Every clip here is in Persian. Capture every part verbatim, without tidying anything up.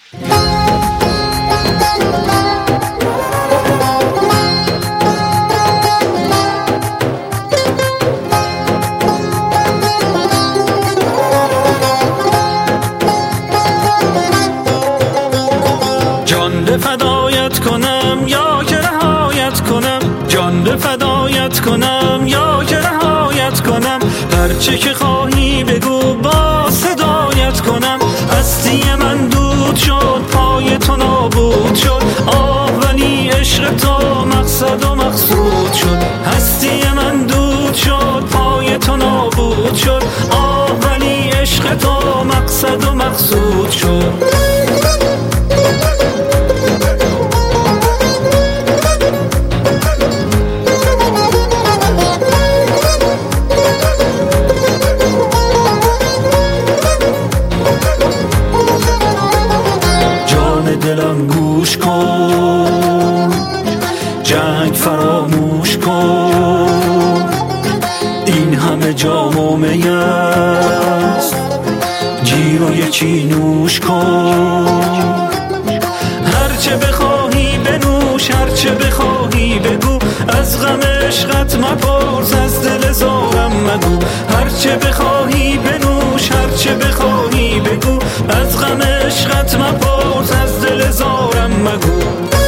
جان به فدایت کنم یا که رهایت کنم، جان به فدایت کنم یا که رهایت کنم، هرچه که خواهی بگو با صدایت کنم. هستی من دود شد پای تو نابود شد، آه ولی عشق تو مقصد و مقصود شد. هستی من دود شد پای تو نابود شد، آه ولی عشق تو مقصد و مقصود شد. دلم گوش کن، جنگ فراموش کن، این همه جام و می است، گیر و یکی نوش کن. هرچه بخواهی بنوش، هرچه بخواهی بگو، از غم عشقت مپرس، از دل زارم مگو. هرچه بخواهی بنوش، هرچه بخواهی بگو، از غم عشقت مپرس، از دل زارم مگو.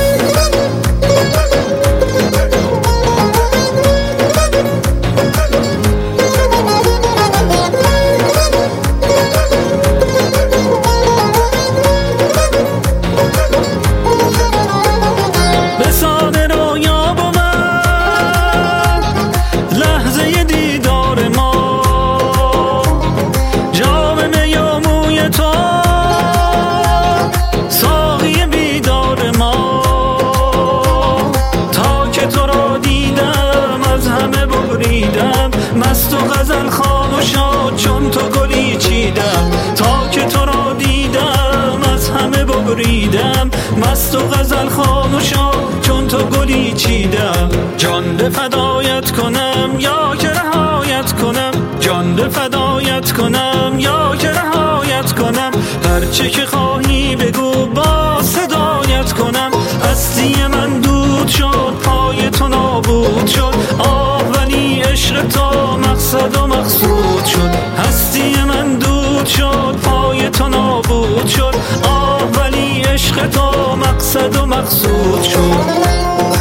مست و غزل خوان و شاد چون تو گلی چیدم، تا که تو را دیدم از همه ببریدم. مست و غزل خوان و شاد چون تو گلی چیدم. جان به فدایت کنم یا که رهایت کنم، جان به فدایت کنم یا که رهایت کنم، هرچه که خواهی بگو با صدایت کنم. هستی من دود شد پای تو نابود شد، آه ولی عشق تو مقصد و مقصود شد. هستی من دود شد پای تو نابود شد، آه ولی عشق تو مقصد و مقصود شد.